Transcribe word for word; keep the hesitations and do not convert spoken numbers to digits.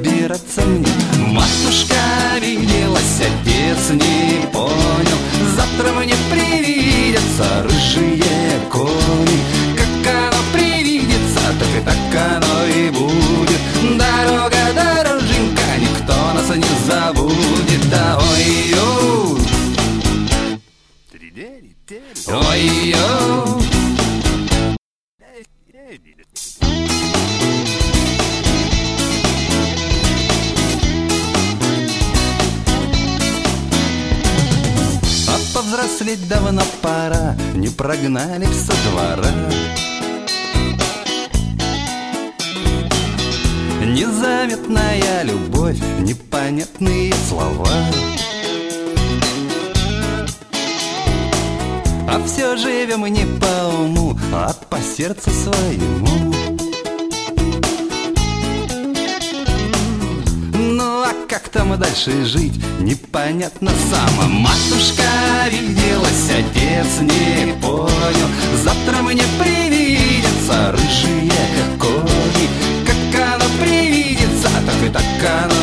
собираться мне. Матушка обиделась, отец не понял. Завтра мне привидятся рыжие кони. Как оно привидится, так и так оно и будет. Дорога, дороженька, никто нас не забудет. Да ой-ё, ой-ё. А повзрослеть давно пора, не прогнали со двора. Незаметная любовь, непонятные слова. А все живем мы не по уму, а по сердцу своему. Ну а как там дальше жить, непонятно само. Матушка обиделась, отец не понял. Завтра мне привидятся рыжие кони. Как оно привидится, так и так оно